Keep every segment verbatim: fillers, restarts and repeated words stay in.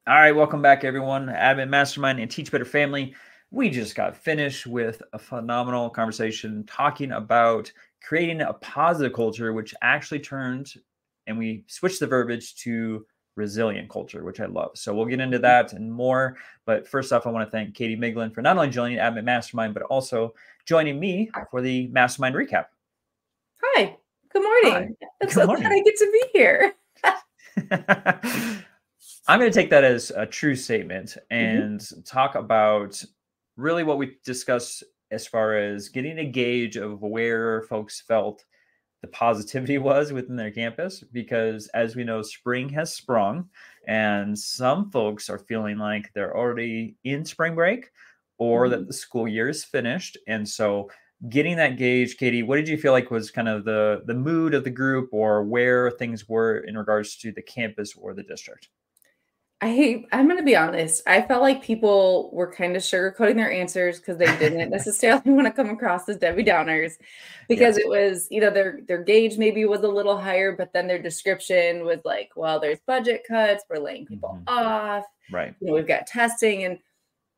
All right, welcome back, everyone. Admin Mastermind and Teach Better Family. We just got finished with a phenomenal conversation talking about creating a positive culture, which actually turned, and we switched the verbiage to resilient culture, which I love. So we'll get into that and more. But first off, I want to thank Katie Miglin for not only joining Admin Mastermind, but also joining me for the Mastermind recap. Hi, good morning. Hi. I'm Good so morning. glad I get to be here. I'm going to take that as a true statement and Mm-hmm. talk about really what we discussed as far as getting a gauge of where folks felt the positivity was within their campus. Because as we know, spring has sprung and some folks are feeling like they're already in spring break or Mm-hmm. that the school year is finished. And so getting that gauge, Katie, what did you feel like was kind of the, the mood of the group or where things were in regards to the campus or the district? I I'm gonna be honest. I felt like people were kind of sugarcoating their answers because they didn't necessarily want to come across as Debbie Downers, because Yes. it was, you know, their their gauge maybe was a little higher, but then their description was like, well, there's budget cuts, we're laying people Mhm. off, Right. you know, we've got testing. And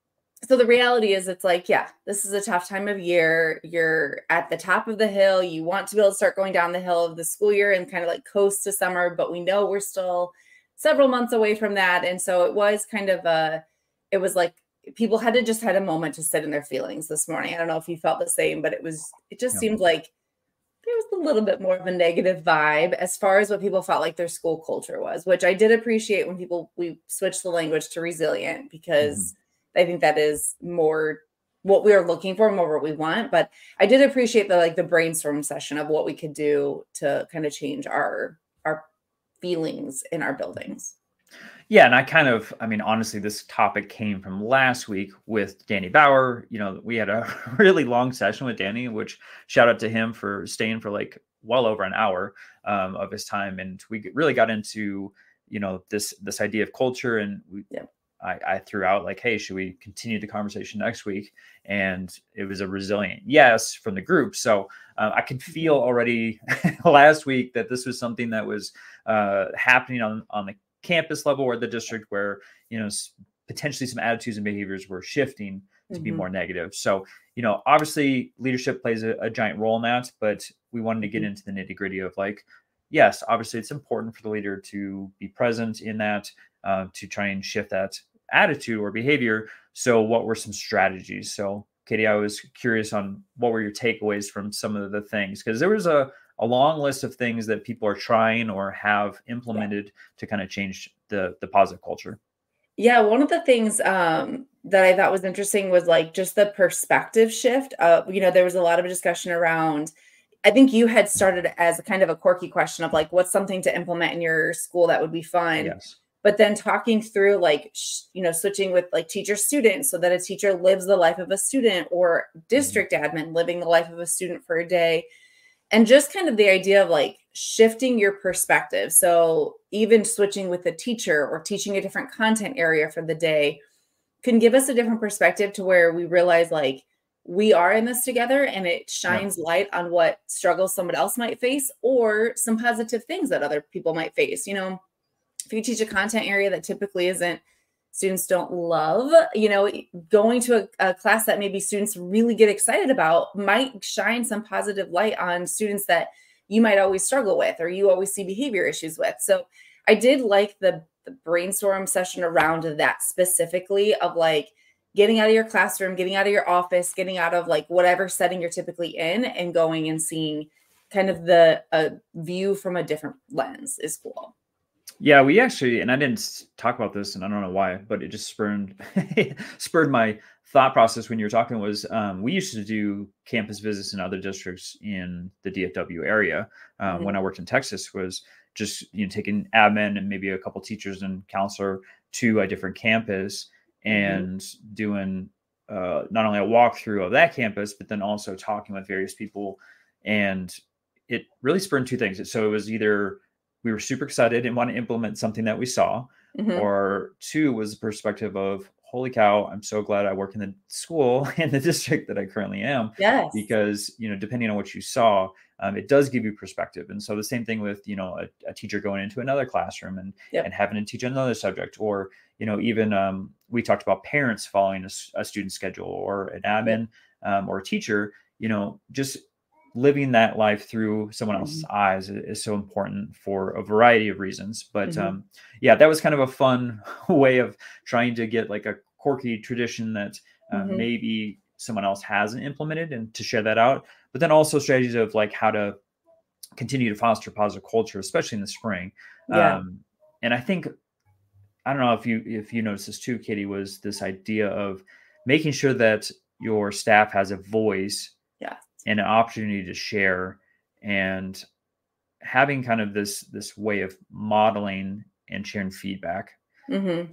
so the reality is it's like, yeah, this is a tough time of year. You're at the top of the hill. You want to be able to start going down the hill of the school year and kind of like coast to summer, but we know we're still several months away from that. And so it was kind of a, it was like people had to just had a moment to sit in their feelings this morning. I don't know if you felt the same, but it was, it just Yeah. seemed like there was a little bit more of a negative vibe as far as what people felt like their school culture was, which I did appreciate when people, we switched the language to resilient, because Mhm. I think that is more what we are looking for, more what we want. But I did appreciate the like the brainstorm session of what we could do to kind of change our our feelings in our buildings. Yeah, and I kind of, I mean, honestly, this topic came from last week with Danny Bauer. You know, we had a really long session with Danny, which shout out to him for staying for like well over an hour um, of his time, and we really got into, you know, this this idea of culture, and we, Yeah. I, I threw out like, hey, should we continue the conversation next week? And it was a resilient yes from the group. So uh, I could feel already last week that this was something that was uh, happening on on the campus level or the district where, you know, potentially some attitudes and behaviors were shifting to be Mm-hmm. more negative. So, you know, obviously leadership plays a, a giant role in that, but we wanted to get Mm-hmm. into the nitty gritty of like, yes, obviously it's important for the leader to be present in that, uh, to try and shift that attitude or behavior. So what were some strategies? So Katie, I was curious on what were your takeaways from some of the things, because there was a, a long list of things that people are trying or have Yeah. implemented to kind of change the the positive culture. Yeah, one of the things um, that I thought was interesting was like just the perspective shift. Uh, you know, there was a lot of discussion around. I think you had started as a kind of a quirky question of like, what's something to implement in your school that would be fun? Yes. But then talking through like, sh- you know, switching with like teacher student so that a teacher lives the life of a student, or Mhm. district admin living the life of a student for a day. And just kind of the idea of like shifting your perspective. So even switching with a teacher or teaching a different content area for the day can give us a different perspective to where we realize like we are in this together, and it Yeah. shines light on what struggles someone else might face or some positive things that other people might face. You know, if you teach a content area that typically isn't, students don't love, you know, going to a, a class that maybe students really get excited about might shine some positive light on students that you might always struggle with or you always see behavior issues with. So I did like the, the brainstorm session around that specifically of like getting out of your classroom, getting out of your office, getting out of like whatever setting you're typically in, and going and seeing kind of the a view from a different lens is cool. Yeah, we actually, and I didn't talk about this, and I don't know why, but it just spurred spurred my thought process when you were talking. Was um, we used to do campus visits in other districts in the D F W area um, when Mhm. I worked in Texas. Was just, you know, taking admin and maybe a couple teachers and counselor to a different campus Mhm. and doing uh, not only a walkthrough of that campus, but then also talking with various people, and it really spurred two things. So it was either we were super excited and want to implement something that we saw, Mhm. or two was the perspective of, holy cow, I'm so glad I work in the school in the district that I currently am, Yes. because, you know, depending on what you saw, um, it does give you perspective. And so the same thing with, you know, a, a teacher going into another classroom and, Yep. and having to teach another subject, or, you know, even um, we talked about parents following a, a student schedule, or an admin um, or a teacher, you know, just living that life through someone else's Mm-hmm. eyes is, is so important for a variety of reasons. But Mm-hmm. um, yeah, that was kind of a fun way of trying to get like a quirky tradition that uh, Mm-hmm. maybe someone else hasn't implemented, and to share that out. But then also strategies of like how to continue to foster positive culture, especially in the spring. Yeah. Um, and I think, I don't know if you if you noticed this too, Katie, was this idea of making sure that your staff has a voice Yeah. and an opportunity to share, and having kind of this this way of modeling and sharing feedback. Mm-hmm.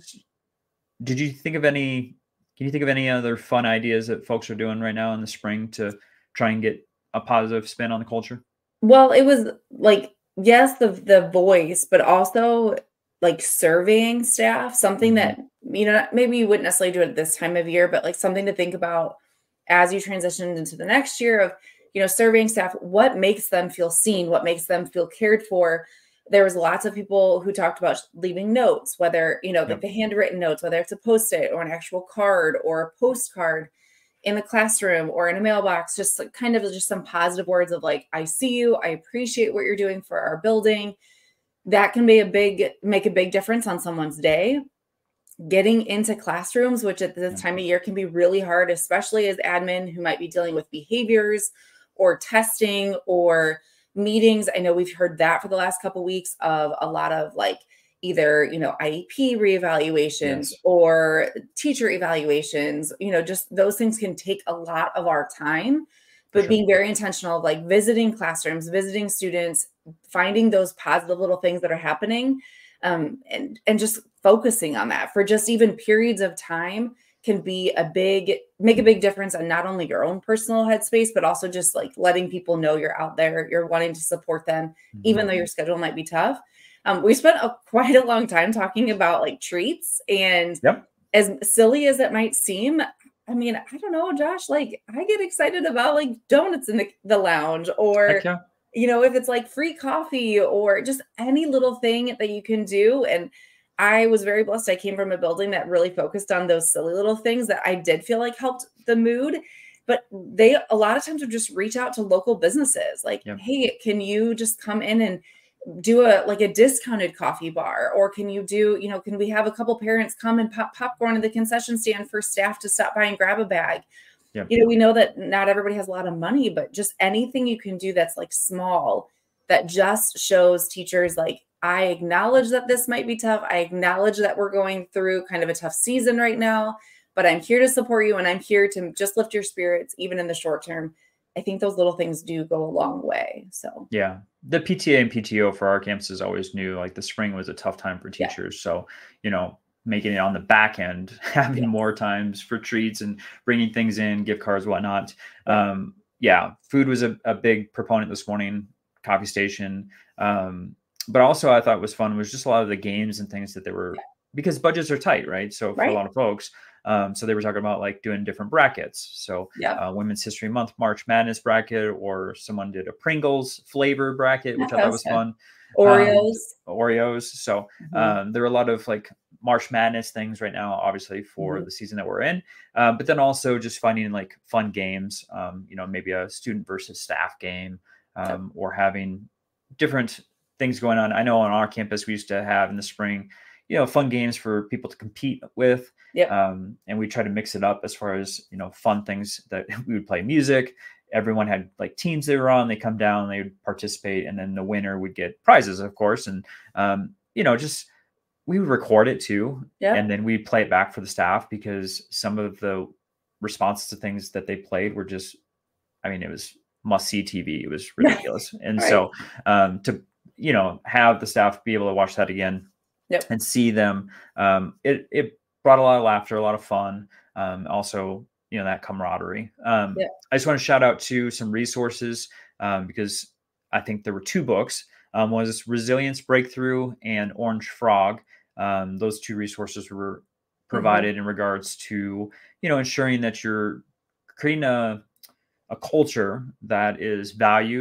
Did you think of any, can you think of any other fun ideas that folks are doing right now in the spring to try and get a positive spin on the culture? Well, it was like, yes, the the voice, but also like surveying staff, something Mm-hmm. that, you know, maybe you wouldn't necessarily do it at this time of year, but like something to think about as you transitioned into the next year of, you know, surveying staff, what makes them feel seen, what makes them feel cared for. There was lots of people who talked about leaving notes, whether, you know, like Yep. the handwritten notes, whether it's a post-it or an actual card or a postcard in the classroom or in a mailbox, just like kind of just some positive words of like, I see you, I appreciate what you're doing for our building. That can be a big, make a big difference on someone's day. Getting into classrooms, which at this Yep. time of year can be really hard, especially as admin who might be dealing with behaviors or testing or meetings. I know we've heard that for the last couple of weeks of a lot of like either, you know, I E P reevaluations Yes. or teacher evaluations, you know, just those things can take a lot of our time, For but sure. being very intentional of like visiting classrooms, visiting students, finding those positive little things that are happening, um, and, and just focusing on that for just even periods of time can be a big, make a big difference on not only your own personal headspace, but also just like letting people know you're out there, you're wanting to support them, Mm-hmm. even though your schedule might be tough. Um, we spent a, quite a long time talking about like treats, and Yep. as silly as it might seem, I mean, I don't know, Josh, like I get excited about like donuts in the, the lounge, or, Heck yeah. you know, if it's like free coffee or just any little thing that you can do. And I was very blessed. I came from a building that really focused on those silly little things that I did feel like helped the mood. But they a lot of times would just reach out to local businesses like, Yep. hey, can you just come in and do a like a discounted coffee bar? Or can you do, you know, can we have a couple parents come and pop popcorn at the concession stand for staff to stop by and grab a bag? Yep. You know, we know that not everybody has a lot of money, but just anything you can do that's like small, that just shows teachers like, I acknowledge that this might be tough. I acknowledge that we're going through kind of a tough season right now, but I'm here to support you and I'm here to just lift your spirits, even in the short term. I think those little things do go a long way. So yeah, the P T A and P T O for our campuses always knew like the spring was a tough time for Yeah. teachers. So, you know, making it on the back end, having Yeah. more times for treats and bringing things in, gift cards, whatnot. Yeah. Um, yeah, food was a, a big proponent this morning, coffee station. Um, but also I thought was fun was just a lot of the games and things that they were, Yeah. because budgets are tight, right? So for Right. a lot of folks, um, so they were talking about like doing different brackets. So Yeah. uh, Women's History Month, March Madness bracket, or someone did a Pringles flavor bracket, which I thought was fun. Oreos. Um, Oreos. So Mhm. um, there are a lot of like March Madness things right now, obviously for Mhm. the season that we're in. Uh, but then also just finding like fun games, um, you know, maybe a student versus staff game, um, or having different things going on. I know on our campus, we used to have in the spring, you know, fun games for people to compete with. Yep. Um, and we try to mix it up as far as, you know, fun things that we would play music. Everyone had like teams they were on, they come down, they would participate, and then the winner would get prizes, of course. And, um, you know, just, we would record it too. Yep. And then we'd play it back for the staff, because some of the responses to things that they played were just, I mean, it was must see T V. It was ridiculous. And Right. so um, to, you know, have the staff be able to watch that again Yep. and see them, um, it, it brought a lot of laughter, a lot of fun. Um, also, you know, that camaraderie. Um, Yep. I just want to shout out to some resources, um, because I think there were two books, um, was Resilience Breakthrough and Orange Frog. Um, those two resources were provided mm-hmm. in regards to, you know, ensuring that you're creating a, a culture that is valued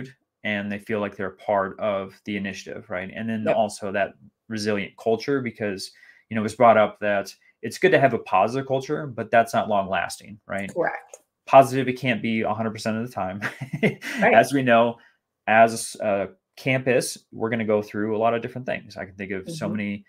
and they feel like they're part of the initiative, right? And then Yep. also that resilient culture, because, you know, it was brought up that it's good to have a positive culture, but that's not long lasting, right? Correct. Positivity can't be one hundred percent of the time. Right. As we know, as a campus, we're going to go through a lot of different things. I can think of so Mhm. many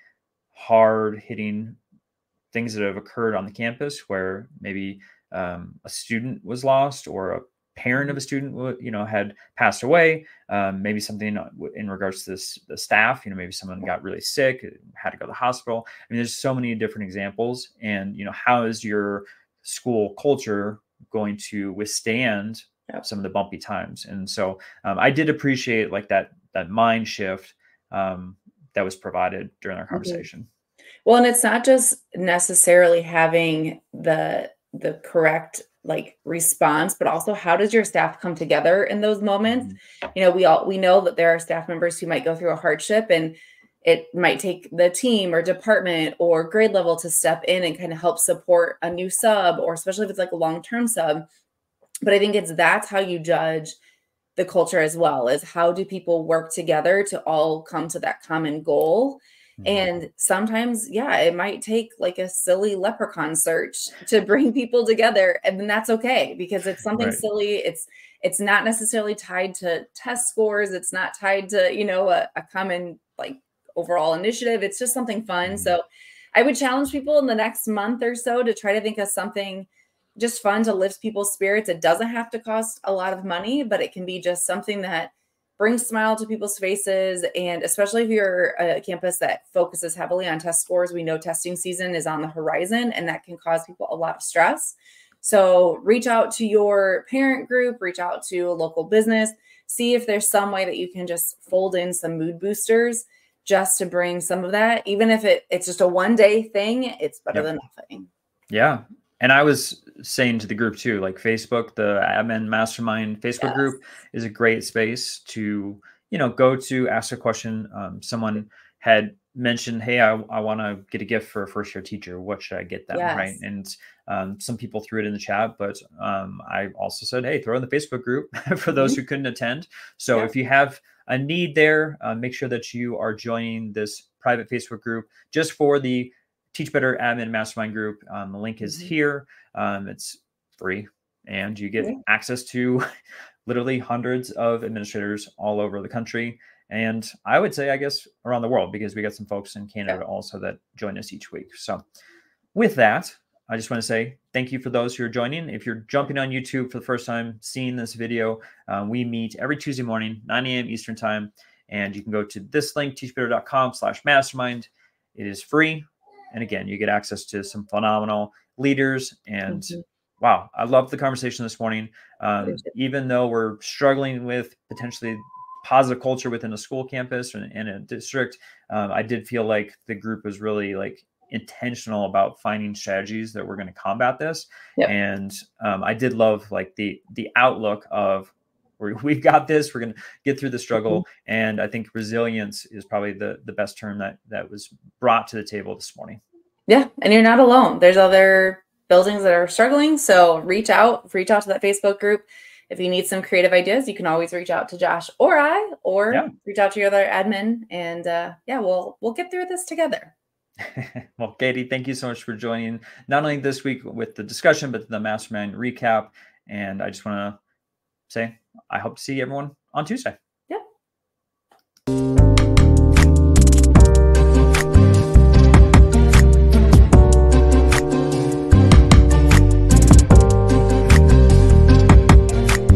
hard hitting things that have occurred on the campus where maybe um, a student was lost, or a parent of Mhm. a student, wa- you know, had passed away. Um, maybe something uh, w- in regards to this, the staff, you know, maybe someone got really sick, uh, had to go to the hospital. I mean, there's so many different examples. And, you know, how is your school culture going to withstand Yep. some of the bumpy times? And so um, I did appreciate like that, that mind shift um, that was provided during our Mhm. conversation. Well, and it's not just necessarily having the the correct like response, but also how does your staff come together in those moments? Mhm. You know, we all we know that there are staff members who might go through a hardship, and it might take the team or department or grade level to step in and kind of help support a new sub, or especially if it's like a long-term sub. But I think it's that's how you judge the culture as well, is how do people work together to all come to that common goal. Mhm. And sometimes, yeah, it might take like a silly leprechaun search to bring people together, and then that's okay because it's something Right. silly. It's it's not necessarily tied to test scores. It's not tied to, you know, a, a common like overall initiative. It's just something fun. Mhm. So I would challenge people in the next month or so to try to think of something just fun to lift people's spirits. It doesn't have to cost a lot of money, but it can be just something that brings smile to people's faces. And especially if you're a campus that focuses heavily on test scores, we know testing season is on the horizon, and that can cause people a lot of stress. So reach out to your parent group, reach out to a local business, see if there's some way that you can just fold in some mood boosters just to bring some of that. Even if it, it's just a one day thing, it's better Yep. than nothing. Yeah. And I was saying to the group too, like Facebook, the admin mastermind Facebook Yes. group is a great space to, you know, go to ask a question. Um, someone had mentioned, hey, I, I want to get a gift for a first year teacher. What should I get them? Right. Yes. And um, some people threw it in the chat, but um, I also said, hey, throw in the Facebook group for those Mhm. who couldn't attend. So Yep. if you have a need there, uh, make sure that you are joining this private Facebook group just for the Teach Better Admin Mastermind group. Um, the link is Mhm. here. Um, it's free, and you get Yeah. access to literally hundreds of administrators all over the country. And I would say, I guess, around the world, because we got some folks in Canada Yep. also that join us each week. So, with that, I just want to say thank you for those who are joining. If you're jumping on YouTube for the first time, seeing this video, uh, we meet every Tuesday morning, nine a.m. Eastern time. And you can go to this link, teachbetter.com slash mastermind. It is free. And again, you get access to some phenomenal leaders. And Mhm. wow, I love the conversation this morning. I do Um, too. even though we're struggling with potentially positive culture within a school campus and in a district, um, I did feel like the group was really like intentional about finding strategies that we're going to combat this. Yep. And um, I did love like the the outlook of we're, we've got this, we're going to get through the struggle. Mhm. And I think resilience is probably the the best term that that was brought to the table this morning. Yeah, and you're not alone. There's other buildings that are struggling, so reach out, reach out to that Facebook group. If you need some creative ideas, you can always reach out to Josh or I, or Yeah. reach out to your other admin, and uh, yeah, we'll we'll get through this together. Well, Katie, thank you so much for joining not only this week with the discussion, but the mastermind recap. And I just want to say, I hope to see everyone on Tuesday.